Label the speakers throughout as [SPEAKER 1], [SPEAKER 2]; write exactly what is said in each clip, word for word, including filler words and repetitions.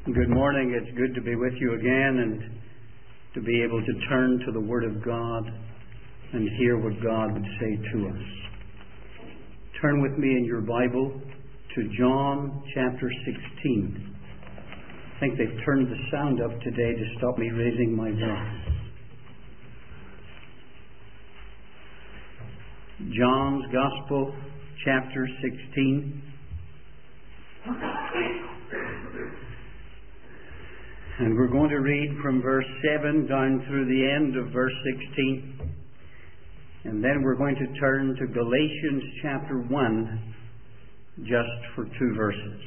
[SPEAKER 1] Good morning. It's good to be with you again and to be able to turn to the Word of God and hear what God would say to us. Turn with me in your Bible to John chapter sixteen. I think they've turned the sound up today to stop me raising my voice. John's Gospel, chapter sixteen. And we're going to read from verse seven down through the end of verse sixteen. And then we're going to turn to Galatians chapter one, just for two verses.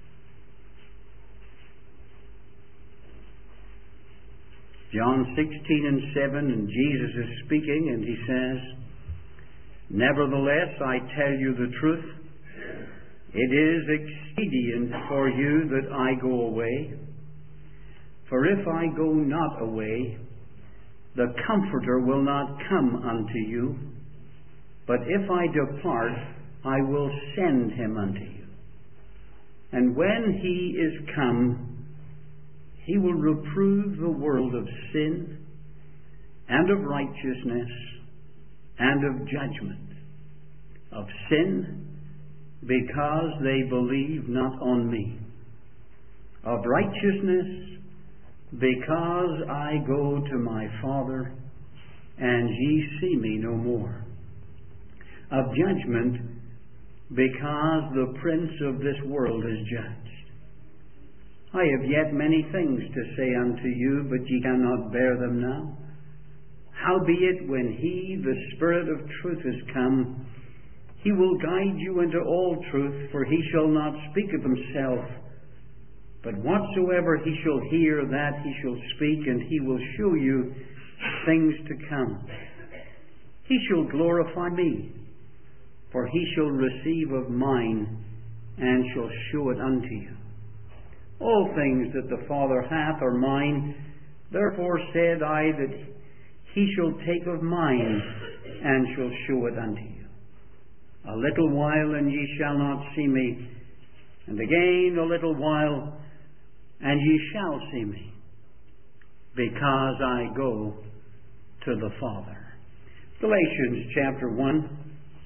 [SPEAKER 1] John sixteen and seven, and Jesus is speaking, and he says, "Nevertheless, I tell you the truth. It is expedient for you that I go away. For if I go not away, the Comforter will not come unto you. But if I depart, I will send him unto you. And when he is come, he will reprove the world of sin, and of righteousness, and of judgment. Of sin, because they believe not on me. Of righteousness, because I go to my Father, and ye see me no more. Of judgment, because the prince of this world is judged. I have yet many things to say unto you, but ye cannot bear them now. Howbeit, when he, the Spirit of truth, is come, he will guide you into all truth, for he shall not speak of himself, but whatsoever he shall hear, that he shall speak, and he will show you things to come. He shall glorify me, for he shall receive of mine, and shall show it unto you. All things that the Father hath are mine, therefore said I that he shall take of mine, and shall show it unto you. A little while, and ye shall not see me, and again a little while, and ye shall see me, because I go to the Father." Galatians chapter one.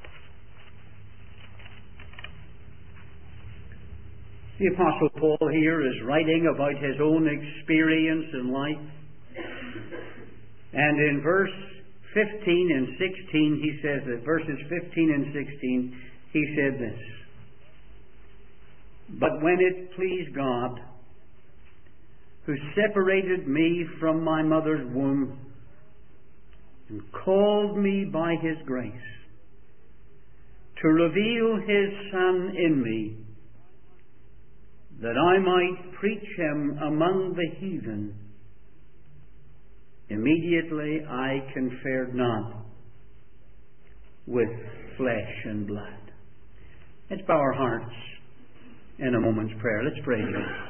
[SPEAKER 1] The Apostle Paul here is writing about his own experience in life. And in verse fifteen and sixteen, he says that, verses fifteen and sixteen, he said this: "But when it pleased God, who separated me from my mother's womb, and called me by his grace, to reveal his Son in me, that I might preach him among the heathen, immediately I conferred not with flesh and blood." Let's bow our hearts in a moment's prayer. Let's pray together.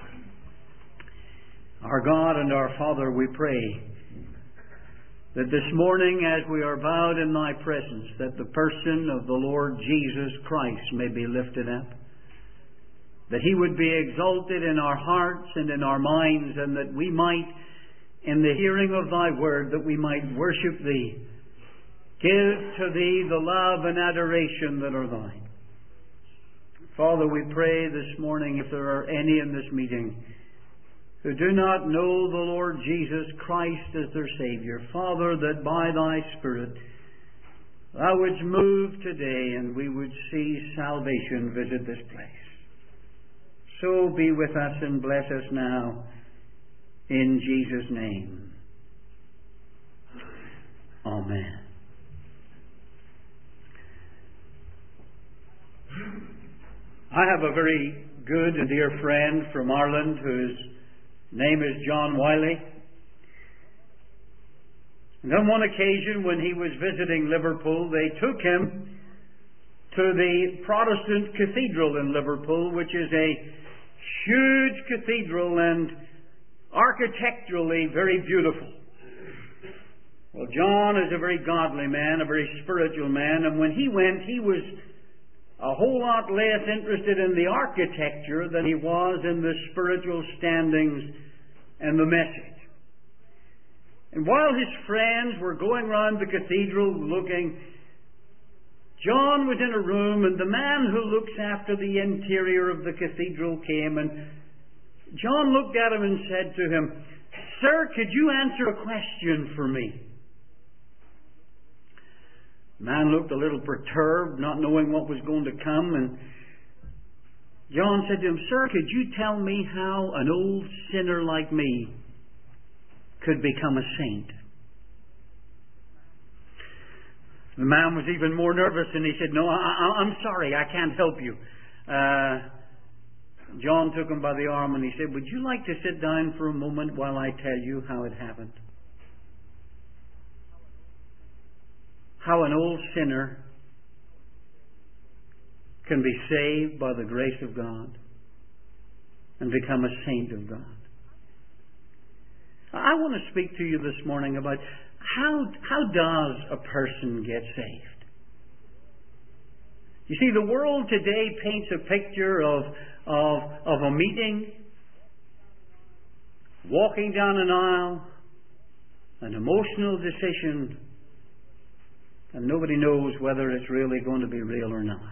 [SPEAKER 1] Our God and our Father, we pray that this morning, as we are bowed in thy presence, that the person of the Lord Jesus Christ may be lifted up, that he would be exalted in our hearts and in our minds, and that we might, in the hearing of thy word, that we might worship thee, give to thee the love and adoration that are thine. Father, we pray this morning, if there are any in this meeting who do not know the Lord Jesus Christ as their Savior, Father, that by thy Spirit thou wouldst move today, and we would see salvation visit this place. So be with us and bless us now, in Jesus' name. Amen. I have a very good and dear friend from Ireland whose name is John Wiley. And on one occasion when he was visiting Liverpool, they took him to the Protestant Cathedral in Liverpool, which is a huge cathedral and architecturally very beautiful. Well, John is a very godly man, a very spiritual man, and when he went, he was a whole lot less interested in the architecture than he was in the spiritual standings and the message. And while his friends were going round the cathedral looking, John was in a room, and the man who looks after the interior of the cathedral came, and John looked at him and said to him, "Sir, could you answer a question for me?" The man looked a little perturbed, not knowing what was going to come, and John said to him, "Sir, could you tell me how an old sinner like me could become a saint?" The man was even more nervous, and he said, "No, I, I, I'm sorry, I can't help you." Uh, John took him by the arm and he said, "Would you like to sit down for a moment while I tell you how it happened? How an old sinner can be saved by the grace of God and become a saint of God." I want to speak to you this morning about how, how does a person get saved? You see, the world today paints a picture of, of, of a meeting, walking down an aisle, an emotional decision, and nobody knows whether it's really going to be real or not.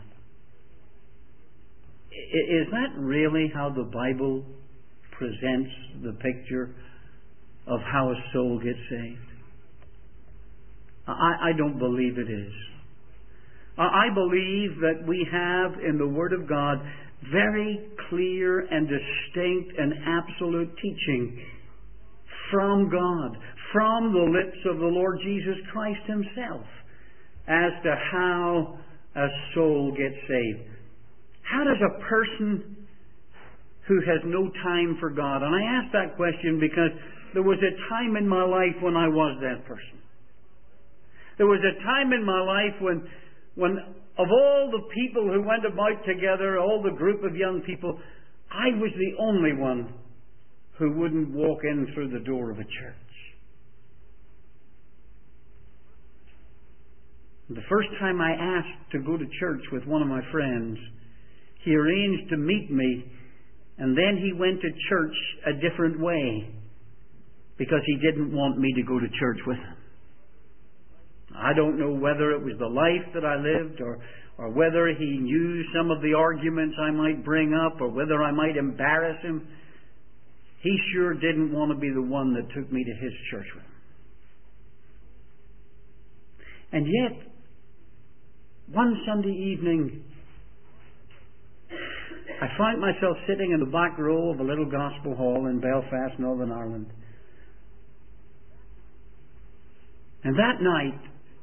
[SPEAKER 1] Is that really how the Bible presents the picture of how a soul gets saved? I, I don't believe it is. I believe that we have in the Word of God very clear and distinct and absolute teaching from God, from the lips of the Lord Jesus Christ Himself, as to how a soul gets saved. How does a person who has no time for God? And I ask that question because there was a time in my life when I was that person. There was a time in my life when, when of all the people who went about together, all the group of young people, I was the only one who wouldn't walk in through the door of a church. The first time I asked to go to church with one of my friends, he arranged to meet me, and then he went to church a different way because he didn't want me to go to church with him. I don't know whether it was the life that I lived, or, or whether he knew some of the arguments I might bring up, or whether I might embarrass him. He sure didn't want to be the one that took me to his church with him. And yet, one Sunday evening, I found myself sitting in the back row of a little gospel hall in Belfast, Northern Ireland. And that night,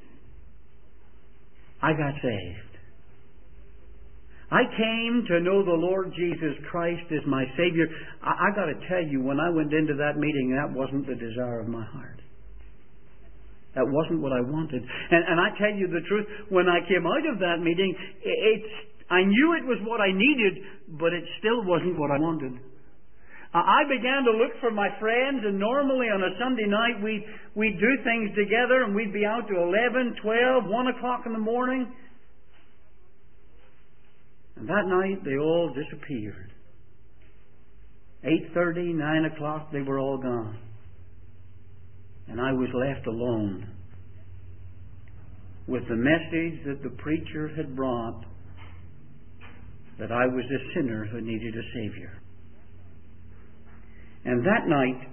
[SPEAKER 1] I got saved. I came to know the Lord Jesus Christ as my Savior. I, I got to tell you, when I went into that meeting, that wasn't the desire of my heart. That wasn't what I wanted. And, and I tell you the truth, when I came out of that meeting, it, it's, I knew it was what I needed, but it still wasn't what I wanted. I began to look for my friends, and normally on a Sunday night we'd, we'd do things together, and we'd be out to eleven, twelve, one o'clock in the morning. And that night they all disappeared. eight thirty, nine o'clock, they were all gone. And I was left alone with the message that the preacher had brought, that I was a sinner who needed a Savior. And that night,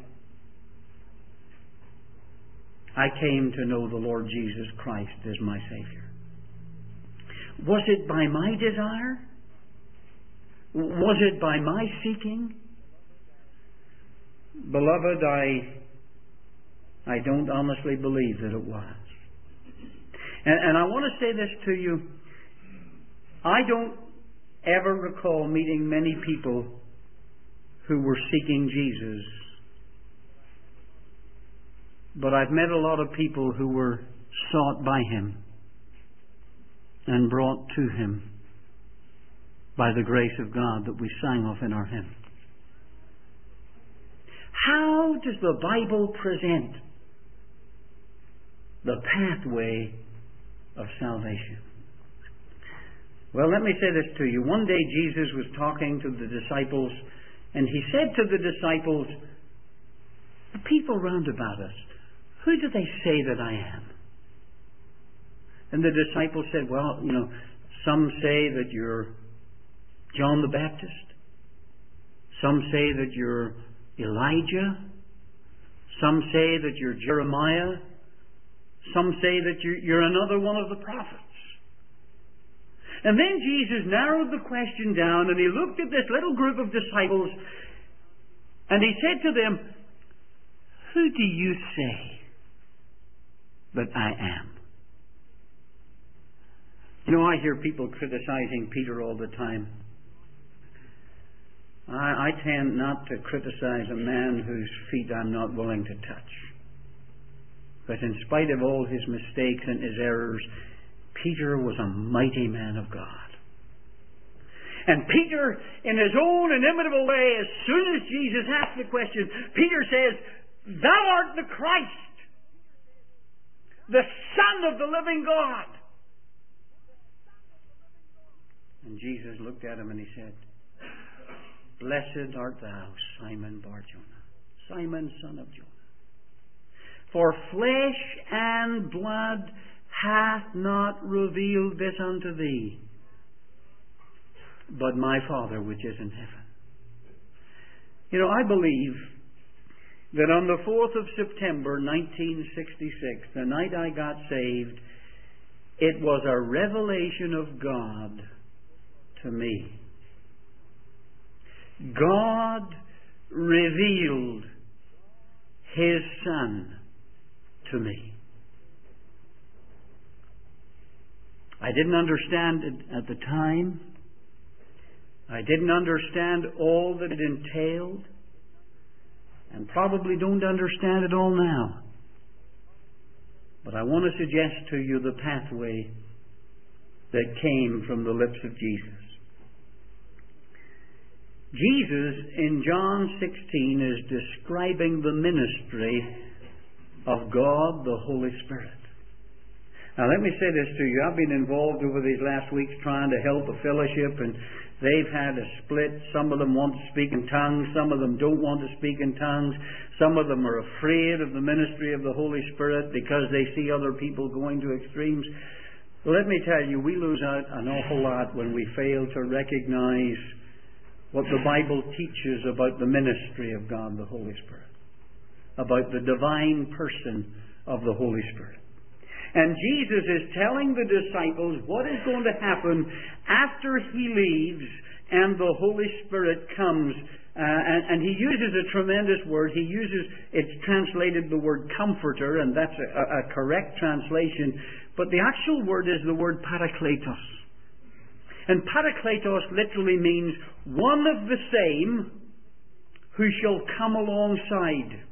[SPEAKER 1] I came to know the Lord Jesus Christ as my Savior. Was it by my desire? Was it by my seeking? Beloved, I, I don't honestly believe that it was. And, and I want to say this to you. I don't ever recall meeting many people who were seeking Jesus. But I've met a lot of people who were sought by Him and brought to Him by the grace of God that we sang of in our hymn. How does the Bible present the pathway of salvation? Well, let me say this to you. One day Jesus was talking to the disciples, and he said to the disciples, the people round about us, who do they say that I am? And the disciples said, well, you know, some say that you're John the Baptist. Some say that you're Elijah. Some say that you're Jeremiah. Some say that you're, you're another one of the prophets. And then Jesus narrowed the question down, and he looked at this little group of disciples, and he said to them, who do you say that I am? You know, I hear people criticizing Peter all the time. I, I tend not to criticize a man whose feet I'm not willing to touch. But in spite of all his mistakes and his errors, Peter was a mighty man of God. And Peter, in his own inimitable way, as soon as Jesus asked the question, Peter says, thou art the Christ, the Son of the living God. And Jesus looked at him and he said, blessed art thou, Simon Bar-Jonah, Simon, son of Jonah. For flesh and blood hath not revealed this unto thee, but my Father which is in heaven. You know, I believe that on the fourth of September, nineteen sixty-six, the night I got saved, it was a revelation of God to me. God revealed His Son to me. I didn't understand it at the time. I didn't understand all that it entailed, and probably don't understand it all now. But I want to suggest to you the pathway that came from the lips of Jesus. Jesus, in John sixteen, is describing the ministry of God, the Holy Spirit. Now, let me say this to you. I've been involved over these last weeks trying to help a fellowship, and they've had a split. Some of them want to speak in tongues. Some of them don't want to speak in tongues. Some of them are afraid of the ministry of the Holy Spirit because they see other people going to extremes. Well, let me tell you, we lose out an awful lot when we fail to recognize what the Bible teaches about the ministry of God, the Holy Spirit, about the divine person of the Holy Spirit. And Jesus is telling the disciples what is going to happen after He leaves and the Holy Spirit comes. Uh, and, and He uses a tremendous word. He uses, it's translated the word comforter, and that's a, a correct translation. But the actual word is the word parakletos. And parakletos literally means one of the same who shall come alongside.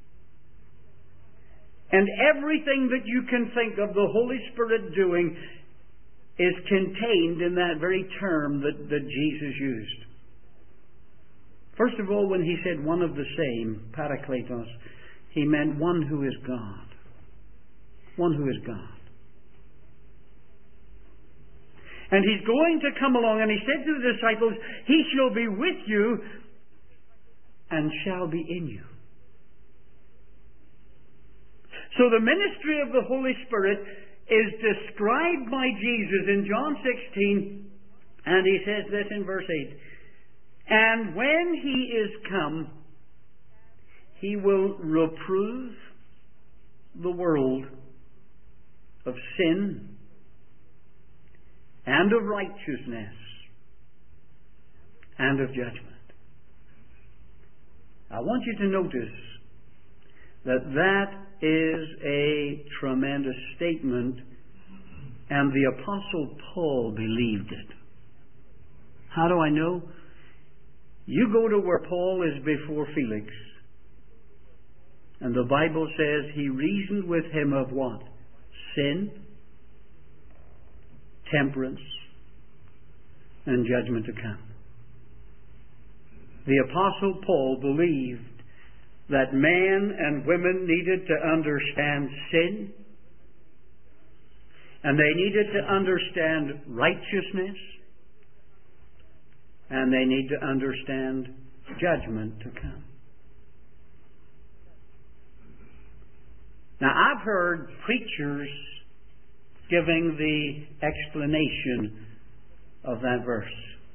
[SPEAKER 1] And everything that you can think of the Holy Spirit doing is contained in that very term that, that Jesus used. First of all, when He said one of the same, parakletos, He meant one who is God. One who is God. And He's going to come along, and He said to the disciples, He shall be with you and shall be in you. So the ministry of the Holy Spirit is described by Jesus in John sixteen, and He says this in verse eight. And when He is come, He will reprove the world of sin and of righteousness and of judgment. I want you to notice that that is a tremendous statement, and the Apostle Paul believed it. How do I know? You go to where Paul is before Felix, and the Bible says he reasoned with him of what? Sin, temperance, and judgment to come. The Apostle Paul believed that men and women needed to understand sin, and they needed to understand righteousness, and they need to understand judgment to come. Now, I've heard preachers giving the explanation of that verse.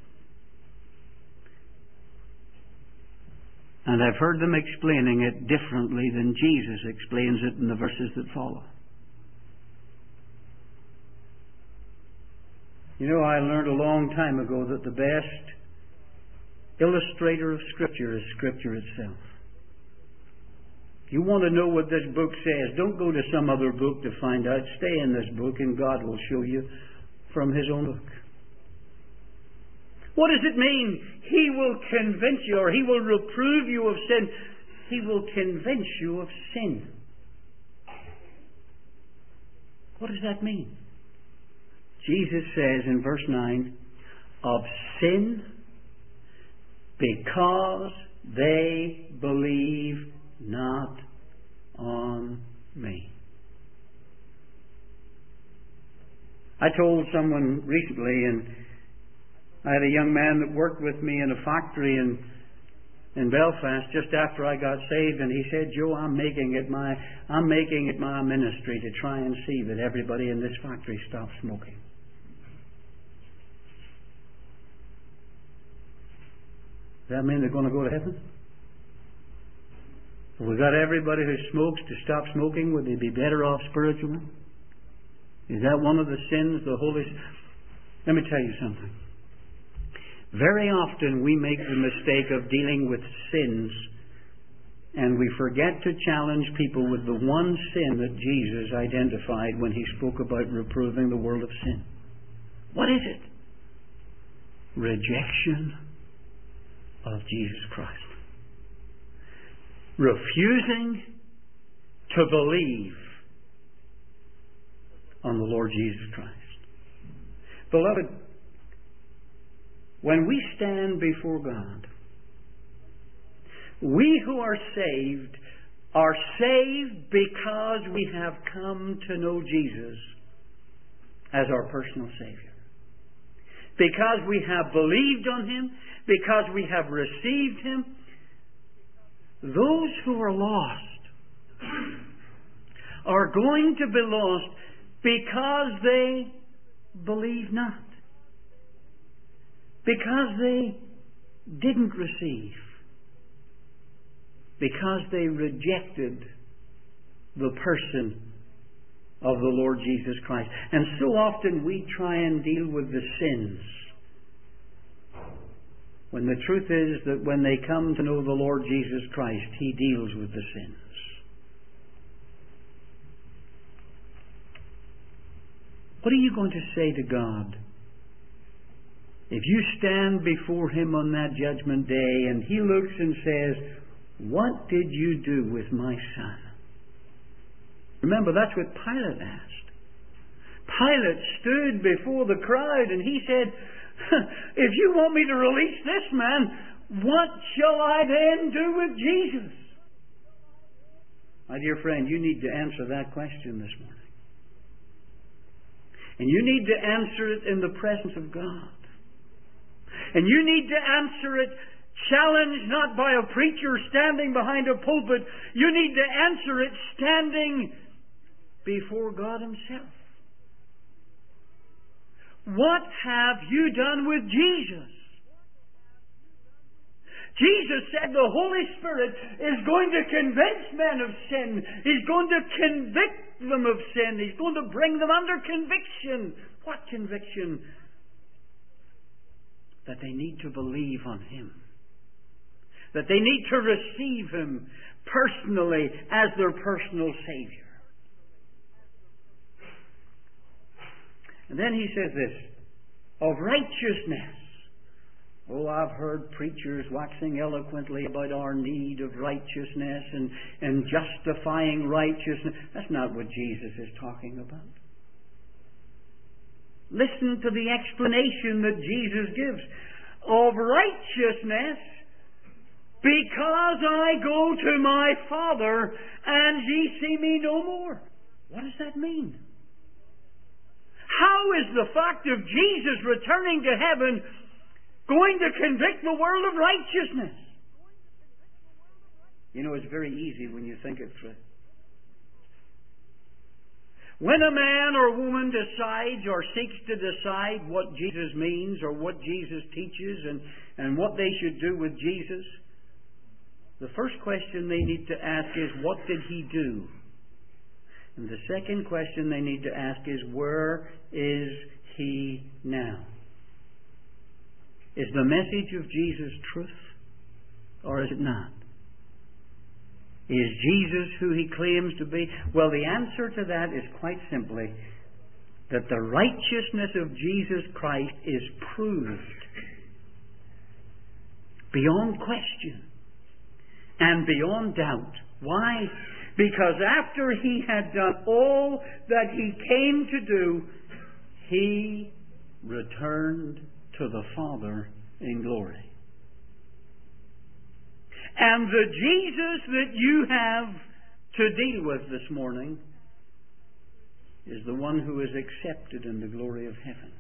[SPEAKER 1] And I've heard them explaining it differently than Jesus explains it in the verses that follow. You know, I learned a long time ago that the best illustrator of Scripture is Scripture itself. If you want to know what this book says, don't go to some other book to find out. Stay in this book and God will show you from His own book. What does it mean? He will convince you, or He will reprove you of sin. He will convince you of sin. What does that mean? Jesus says in verse nine, of sin because they believe not on me. I told someone recently, and I had a young man that worked with me in a factory in in Belfast just after I got saved, and he said, "Joe, I'm making it my I'm making it my ministry to try and see that everybody in this factory stops smoking." Does that mean they're going to go to heaven? If we got everybody who smokes to stop smoking, would they be better off spiritually? Is that one of the sins the Holy Spirit? Let me tell you something. Very often we make the mistake of dealing with sins, and we forget to challenge people with the one sin that Jesus identified when He spoke about reproving the world of sin. What is it? Rejection of Jesus Christ. Refusing to believe on the Lord Jesus Christ. Beloved, when we stand before God, we who are saved are saved because we have come to know Jesus as our personal Savior. Because we have believed on Him, because we have received Him. Those who are lost are going to be lost because they believe not. Because they didn't receive. Because they rejected the person of the Lord Jesus Christ. And so often we try and deal with the sins, when the truth is that when they come to know the Lord Jesus Christ, He deals with the sins. What are you going to say to God if you stand before Him on that judgment day and He looks and says, "What did you do with my son?" Remember, that's what Pilate asked. Pilate stood before the crowd and he said, "If you want me to release this man, what shall I then do with Jesus?" My dear friend, you need to answer that question this morning. And you need to answer it in the presence of God. And you need to answer it challenged not by a preacher standing behind a pulpit. You need to answer it standing before God Himself. What have you done with Jesus? Jesus said the Holy Spirit is going to convince men of sin. He's going to convict them of sin. He's going to bring them under conviction. What conviction? That they need to believe on Him. That they need to receive Him personally as their personal Savior. And then He says this, of righteousness. Oh, I've heard preachers waxing eloquently about our need of righteousness and, and justifying righteousness. That's not what Jesus is talking about. Listen to the explanation that Jesus gives. Of righteousness, because I go to my Father and ye see me no more. What does that mean? How is the fact of Jesus returning to heaven going to convict the world of righteousness. You know, it's very easy when you think it through. When a man or woman decides or seeks to decide what Jesus means or what Jesus teaches and, and what they should do with Jesus, the first question they need to ask is, what did He do? And the second question they need to ask is, where is He now? Is the message of Jesus truth, or is it not? Is Jesus who He claims to be? Well, the answer to that is quite simply that the righteousness of Jesus Christ is proved beyond question and beyond doubt. Why? Because after He had done all that He came to do, He returned to the Father in glory. And the Jesus that you have to deal with this morning is the one who is accepted in the glory of heaven.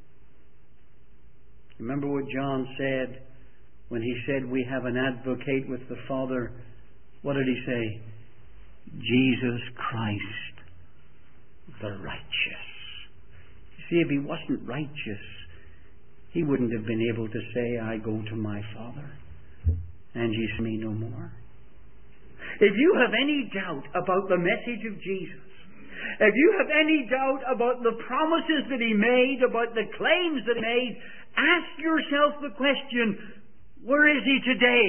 [SPEAKER 1] Remember what John said when he said, we have an advocate with the Father. What did he say? Jesus Christ, the righteous. You see, if He wasn't righteous, He wouldn't have been able to say, I go to my Father, and ye see me no more. If you have any doubt about the message of Jesus, if you have any doubt about the promises that He made, about the claims that He made, ask yourself the question, where is He today?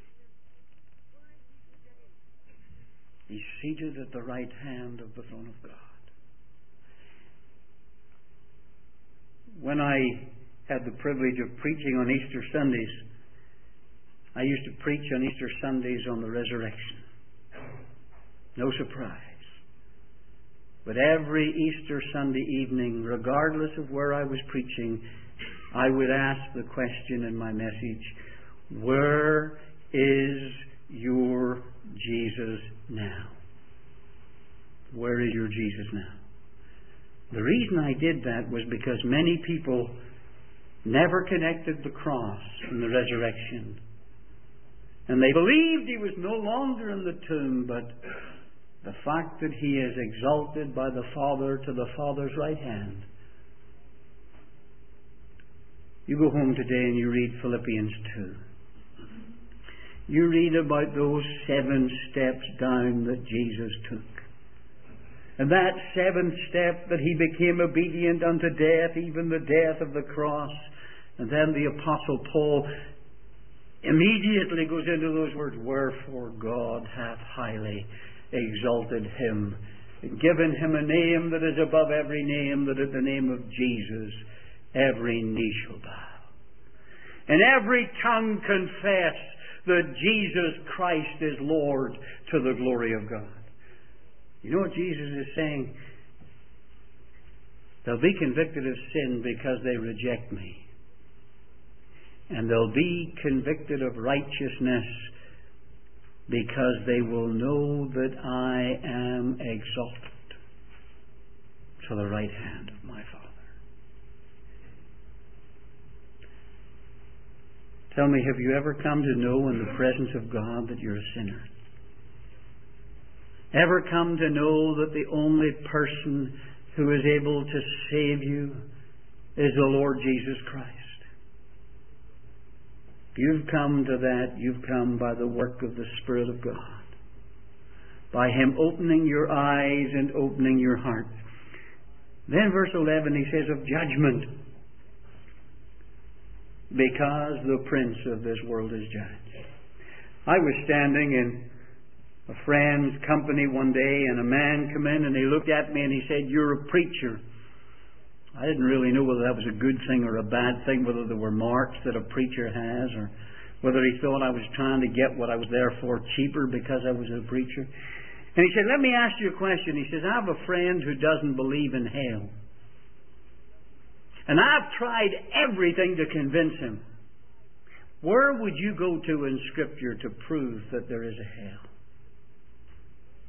[SPEAKER 1] He's seated at the right hand of the throne of God. When I had the privilege of preaching on Easter Sundays, I used to preach on Easter Sundays on the resurrection. No surprise. But every Easter Sunday evening, regardless of where I was preaching, I would ask the question in my message, where is your Jesus now? Where is your Jesus now? The reason I did that was because many people never connected the cross and the resurrection. And they believed He was no longer in the tomb, but the fact that He is exalted by the Father to the Father's right hand. You go home today and you read Philippians two. You read about those seven steps down that Jesus took. And that seventh step that He became obedient unto death, even the death of the cross. And then the Apostle Paul immediately goes into those words, wherefore God hath highly exalted Him, and given Him a name that is above every name, that at the name of Jesus every knee shall bow, and every tongue confess that Jesus Christ is Lord, to the glory of God. You know what Jesus is saying? They'll be convicted of sin because they reject me. And they'll be convicted of righteousness because they will know that I am exalted to the right hand of my Father. Tell me, have you ever come to know in the presence of God that you're a sinner? Ever come to know that the only person who is able to save you is the Lord Jesus Christ? If you've come to that, you've come by the work of the Spirit of God. By Him opening your eyes and opening your heart. Then verse eleven, he says, of judgment. Because the prince of this world is judged. I was standing in a friend's company one day, and a man came in and he looked at me and he said, you're a preacher. I didn't really know whether that was a good thing or a bad thing, whether there were marks that a preacher has, or whether he thought I was trying to get what I was there for cheaper because I was a preacher. And he said, let me ask you a question. He says, I have a friend who doesn't believe in hell. And I've tried everything to convince him. Where would you go to in Scripture to prove that there is a hell?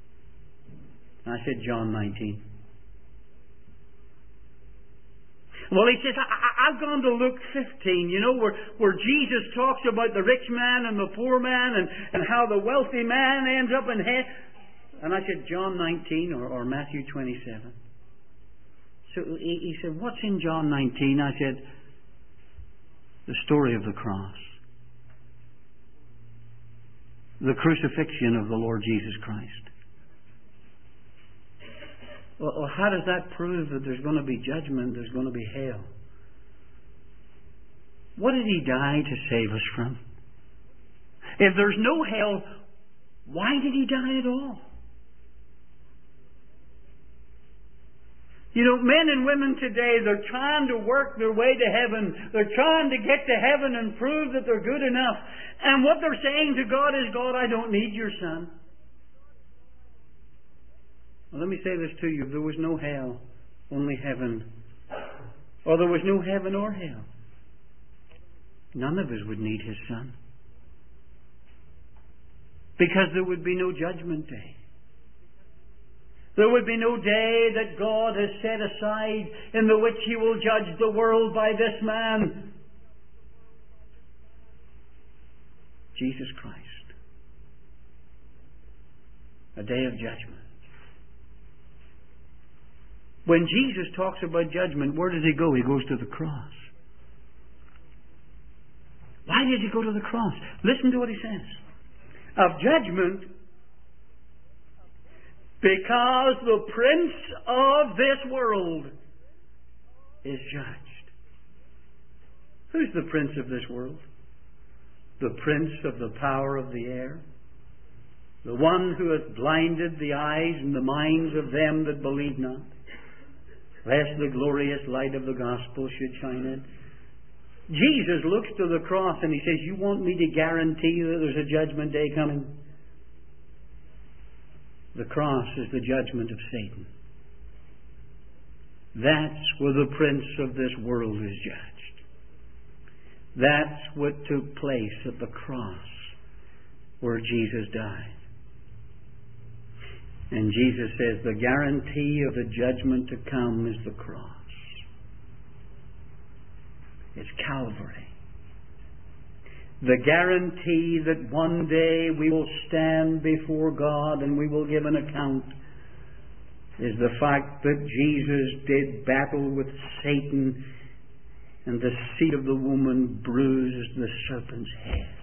[SPEAKER 1] And I said, John nineteen. Well, he says, I, I, I've gone to Luke fifteen, you know, where, where Jesus talks about the rich man and the poor man and, and how the wealthy man ends up in hell. And I said, John nineteen or, or Matthew twenty-seven. So he, he said, what's in John nineteen? I said, the story of the cross. The crucifixion of the Lord Jesus Christ. Well, how does that prove that there's going to be judgment, there's going to be hell? What did He die to save us from? If there's no hell, why did He die at all? You know, men and women today, they're trying to work their way to heaven. They're trying to get to heaven and prove that they're good enough. And what they're saying to God is, God, I don't need your Son. Well, let me say this to you. If there was no hell, only heaven, or there was no heaven or hell, none of us would need His Son. Because there would be no judgment day. There would be no day that God has set aside in the which He will judge the world by this man, Jesus Christ. A day of judgment. When Jesus talks about judgment, where does He go? He goes to the cross. Why did He go to the cross? Listen to what He says. Of judgment, because the prince of this world is judged. Who's the prince of this world? The prince of the power of the air. The one who hath blinded the eyes and the minds of them that believe not, lest the glorious light of the gospel should shine in. Jesus looks to the cross and He says, you want me to guarantee that there's a judgment day coming? The cross is the judgment of Satan. That's where the prince of this world is judged. That's what took place at the cross where Jesus died. And Jesus says the guarantee of the judgment to come is the cross. It's Calvary. The guarantee that one day we will stand before God and we will give an account is the fact that Jesus did battle with Satan and the seed of the woman bruised the serpent's head.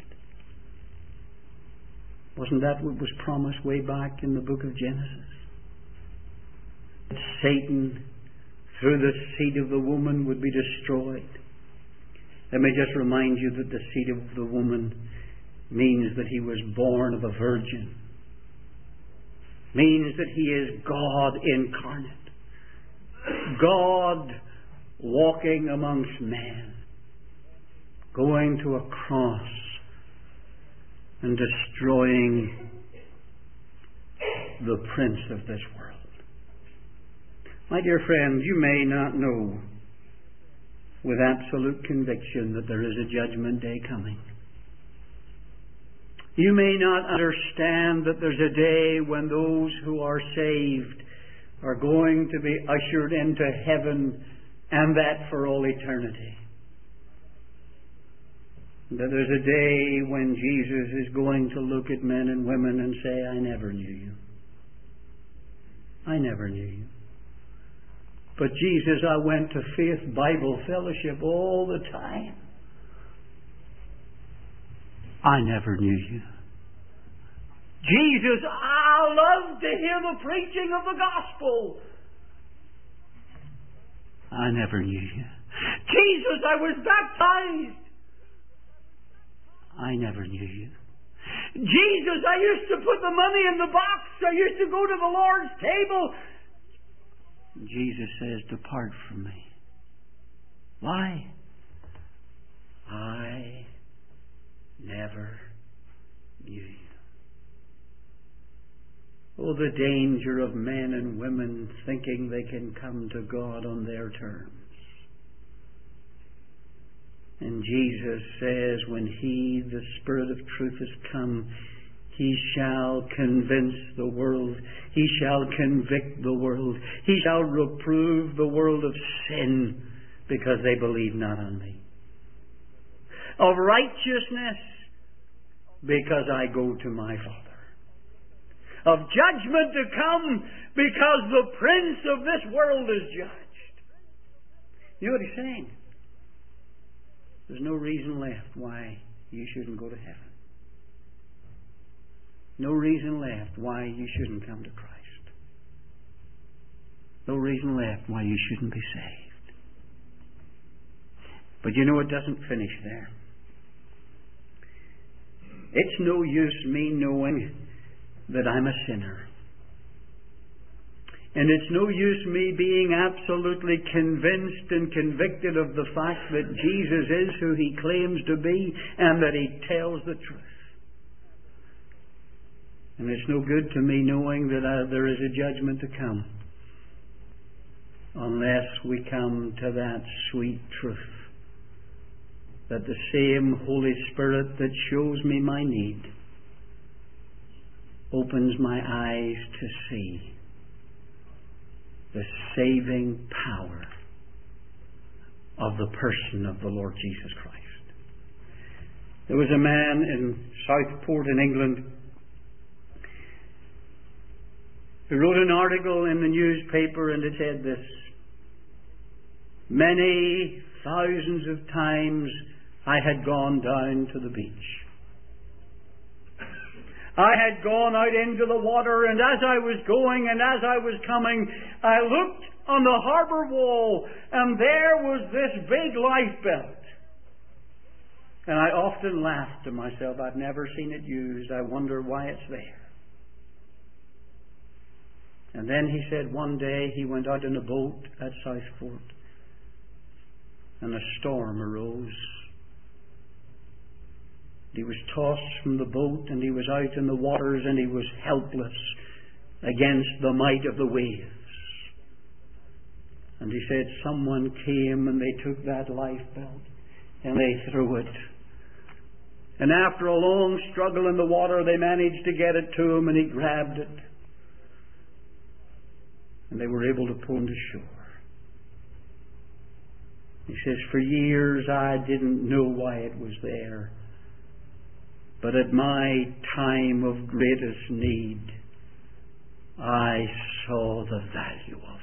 [SPEAKER 1] Wasn't that what was promised way back in the book of Genesis? That Satan, through the seed of the woman, would be destroyed. Let me just remind you that the seed of the woman means that he was born of a virgin. Means that he is God incarnate. God walking amongst men. Going to a cross and destroying the prince of this world. My dear friends, you may not know with absolute conviction that there is a judgment day coming. You may not understand that there's a day when those who are saved are going to be ushered into heaven, and that for all eternity. That there's a day when Jesus is going to look at men and women and say, I never knew you. I never knew you. But Jesus, I went to Faith Bible Fellowship all the time. I never knew you. Jesus, I love to hear the preaching of the gospel. I never knew you. Jesus, I was baptized. I never knew you. Jesus, I used to put the money in the box. I used to go to the Lord's table. Jesus says, depart from me. Why? I never knew you. Oh, the danger of men and women thinking they can come to God on their terms. And Jesus says, when He, the Spirit of truth, has come, He shall convince the world. He shall convict the world. He shall reprove the world of sin, because they believe not on me. Of righteousness, because I go to my Father. Of judgment to come, because the prince of this world is judged. You know what he's saying? There's no reason left why you shouldn't go to heaven. No reason left why you shouldn't come to Christ. No reason left why you shouldn't be saved. But you know, it doesn't finish there. It's no use me knowing that I'm a sinner. And it's no use me being absolutely convinced and convicted of the fact that Jesus is who He claims to be and that He tells the truth. And it's no good to me knowing that uh, there is a judgment to come unless we come to that sweet truth, that the same Holy Spirit that shows me my need opens my eyes to see the saving power of the person of the Lord Jesus Christ. There was a man in Southport in England who wrote an article in the newspaper, and it said this: many thousands of times I had gone down to the beach. I had gone out into the water, and as I was going and as I was coming, I looked on the harbour wall, and there was this big lifebelt. And I often laughed to myself. I've never seen it used. I wonder why it's there. And then he said one day he went out in a boat at Southport, and a storm arose. He was tossed from the boat, and he was out in the waters, and he was helpless against the might of the waves. And he said someone came and they took that lifebelt and they threw it. And after a long struggle in the water, they managed to get it to him, and he grabbed it. And they were able to pull him to shore. He says, for years I didn't know why it was there. But at my time of greatest need, I saw the value of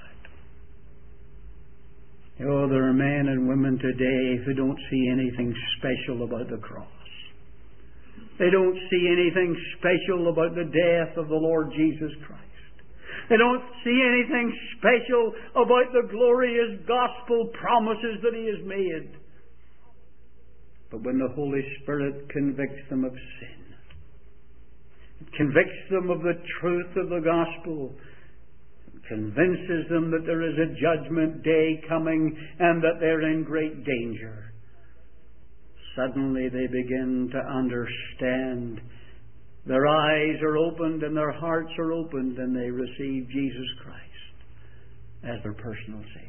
[SPEAKER 1] it. Oh, there are men and women today who don't see anything special about the cross. They don't see anything special about the death of the Lord Jesus Christ. They don't see anything special about the glorious gospel promises that He has made. But when the Holy Spirit convicts them of sin, it convicts them of the truth of the gospel, it convinces them that there is a judgment day coming and that they're in great danger, suddenly they begin to understand. Their eyes are opened and their hearts are opened, and they receive Jesus Christ as their personal Savior.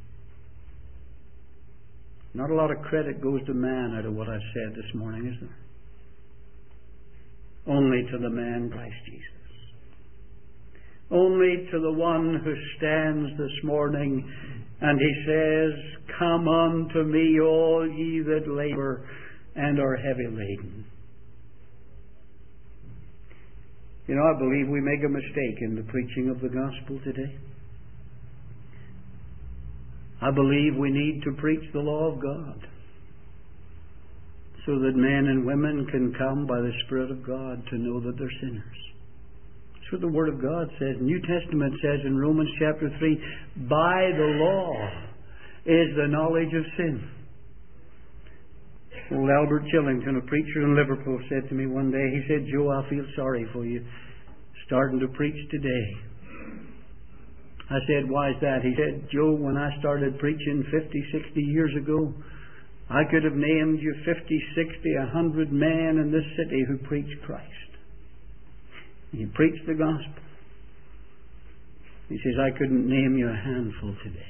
[SPEAKER 1] Not a lot of credit goes to man out of what I've said this morning, is there? Only to the man Christ Jesus. Only to the one who stands this morning and He says, come unto me, all ye that labour and are heavy laden. You know, I believe we make a mistake in the preaching of the gospel today. I believe we need to preach the law of God so that men and women can come by the Spirit of God to know that they're sinners. That's what the Word of God says. The New Testament says in Romans chapter three, by the law is the knowledge of sin. Old Albert Chillington, a preacher in Liverpool, said to me one day, he said, Joe, I feel sorry for you starting to preach today. I said, why is that? He said, Joe, when I started preaching fifty, sixty years ago, I could have named you fifty, sixty, a hundred men in this city who preached Christ. You preached the gospel. He says, I couldn't name you a handful today.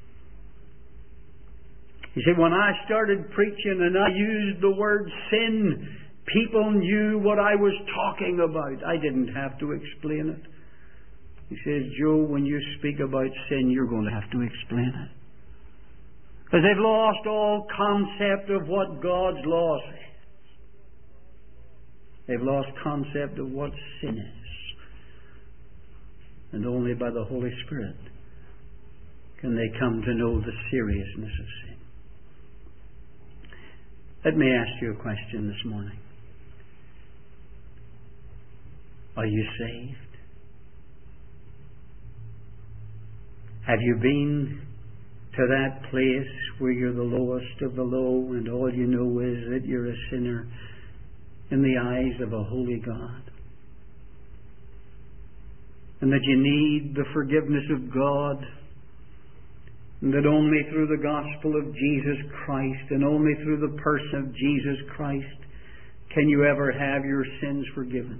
[SPEAKER 1] He said, when I started preaching and I used the word sin, people knew what I was talking about. I didn't have to explain it. He says, Joe, when you speak about sin, you're going to have to explain it. Because they've lost all concept of what God's law says. They've lost concept of what sin is. And only by the Holy Spirit can they come to know the seriousness of sin. Let me ask you a question this morning. Are you saved? Have you been to that place where you're the lowest of the low and all you know is that you're a sinner in the eyes of a holy God? And that you need the forgiveness of God, and that only through the gospel of Jesus Christ and only through the person of Jesus Christ can you ever have your sins forgiven.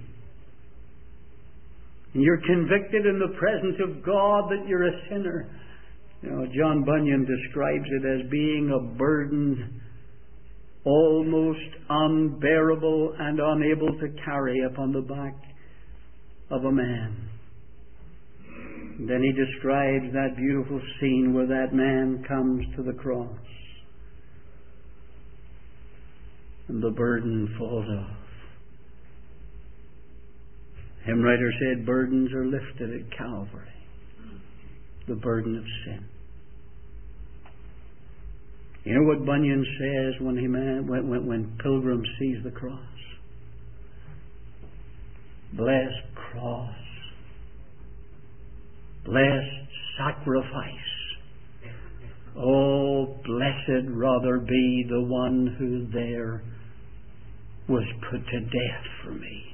[SPEAKER 1] And you're convicted in the presence of God that you're a sinner. You know, John Bunyan describes it as being a burden almost unbearable and unable to carry upon the back of a man. And then he describes that beautiful scene where that man comes to the cross and the burden falls off. The hymn writer said, burdens are lifted at Calvary, the burden of sin. You know what Bunyan says when he man, when, when, when Pilgrim sees the cross? Blessed cross, blessed sacrifice. Oh, blessed rather be the one who there was put to death for me.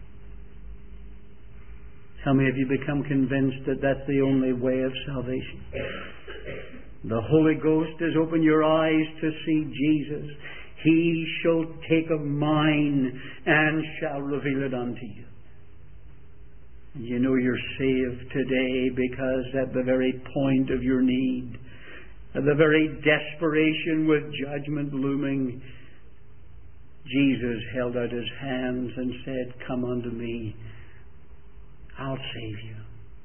[SPEAKER 1] How many of you become convinced that that's the only way of salvation? The Holy Ghost has opened your eyes to see Jesus. He shall take of mine and shall reveal it unto you. You know you're saved today because at the very point of your need, at the very desperation with judgment looming, Jesus held out His hands and said, come unto me. I'll save you.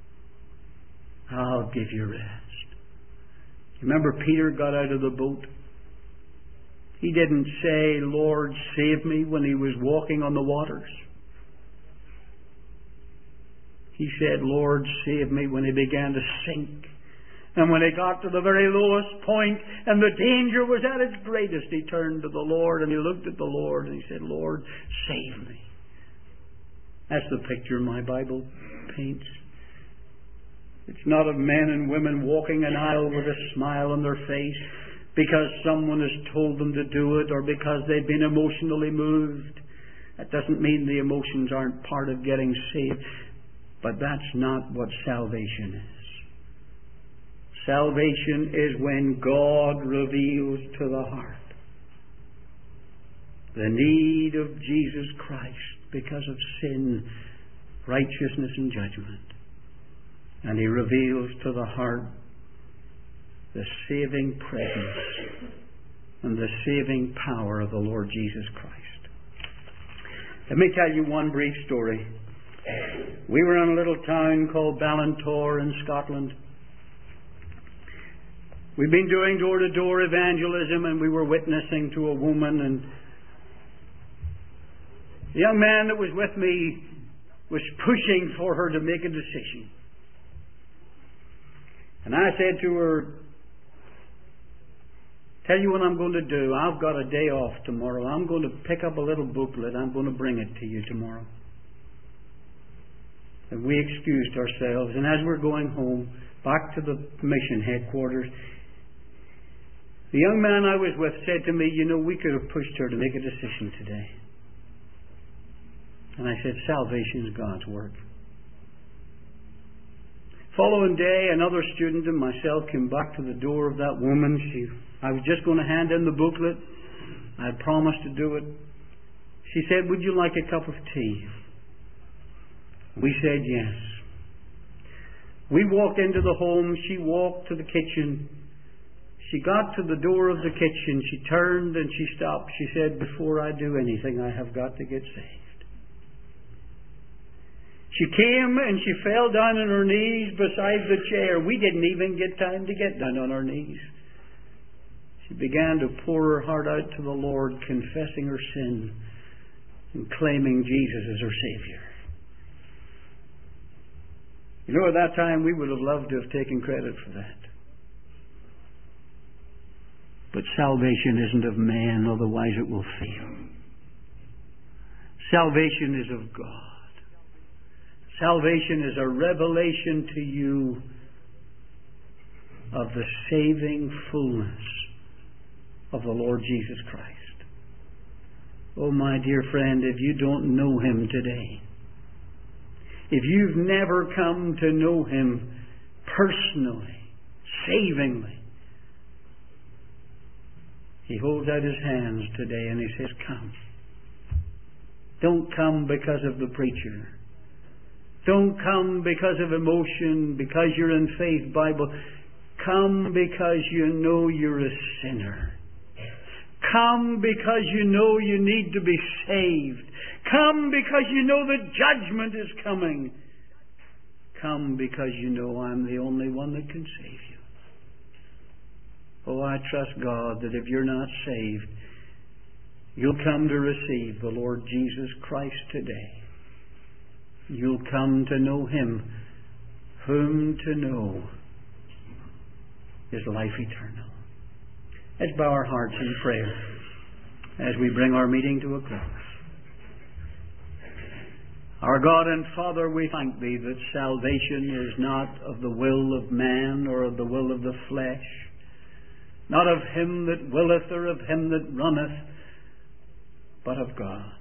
[SPEAKER 1] I'll give you rest. Remember Peter got out of the boat? He didn't say, Lord, save me, when he was walking on the waters. He said, Lord, save me, when he began to sink. And when he got to the very lowest point and the danger was at its greatest, he turned to the Lord and he looked at the Lord and he said, Lord, save me. That's the picture my Bible paints. It's not of men and women walking an aisle with a smile on their face because someone has told them to do it or because they've been emotionally moved. That doesn't mean the emotions aren't part of getting saved. But that's not what salvation is. Salvation is when God reveals to the heart the need of Jesus Christ because of sin, righteousness, and judgment. And He reveals to the heart the saving presence and the saving power of the Lord Jesus Christ. Let me tell you one brief story. We were in a little town called Ballantor in Scotland. We've been doing door-to-door evangelism and we were witnessing to a woman, and the young man that was with me was pushing for her to make a decision. And I said to her, tell you what I'm going to do. I've got a day off tomorrow. I'm going to pick up a little booklet. I'm going to bring it to you tomorrow. And we excused ourselves. And as we're going home, back to the mission headquarters, the young man I was with said to me, you know, we could have pushed her to make a decision today. And I said, salvation is God's work. Following day, another student and myself came back to the door of that woman. She, I was just going to hand in the booklet. I had promised to do it. She said, would you like a cup of tea? We said yes. We walked into the home. She walked to the kitchen. She got to the door of the kitchen. She turned and she stopped. She said, before I do anything, I have got to get saved. She came and she fell down on her knees beside the chair. We didn't even get time to get down on our knees. She began to pour her heart out to the Lord, confessing her sin and claiming Jesus as her Savior. You know, at that time we would have loved to have taken credit for that. But salvation isn't of man, otherwise it will fail. Salvation is of God. Salvation is a revelation to you of the saving fullness of the Lord Jesus Christ. Oh, my dear friend, if you don't know Him today, if you've never come to know Him personally, savingly, He holds out His hands today and He says, come. Don't come because of the preacher. Don't come because of emotion, because you're in Faith Bible. Come because you know you're a sinner. Come because you know you need to be saved. Come because you know that judgment is coming. Come because you know I'm the only one that can save you. Oh, I trust God that if you're not saved, you'll come to receive the Lord Jesus Christ today. You'll come to know Him, whom to know is life eternal. Let's bow our hearts in prayer as we bring our meeting to a close. Our God and Father, we thank Thee that salvation is not of the will of man or of the will of the flesh, not of him that willeth or of him that runneth, but of God.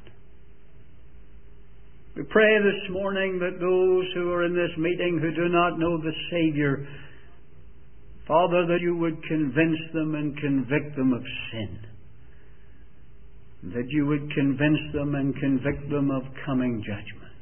[SPEAKER 1] We pray this morning that those who are in this meeting who do not know the Savior, Father, that You would convince them and convict them of sin. That You would convince them and convict them of coming judgment.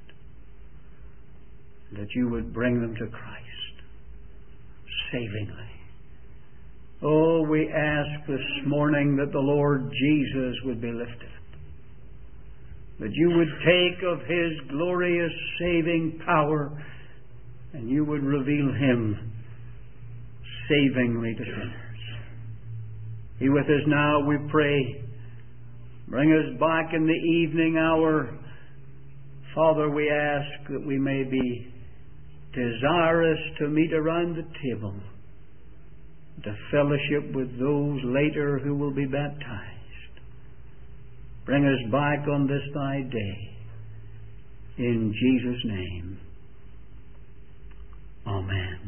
[SPEAKER 1] That You would bring them to Christ savingly. Oh, we ask this morning that the Lord Jesus would be lifted up. That You would take of His glorious saving power and You would reveal Him savingly to sinners. Be with us now, we pray. Bring us back in the evening hour. Father, we ask that we may be desirous to meet around the table, to fellowship with those later who will be baptized. Bring us back on this Thy day. In Jesus' name. Amen.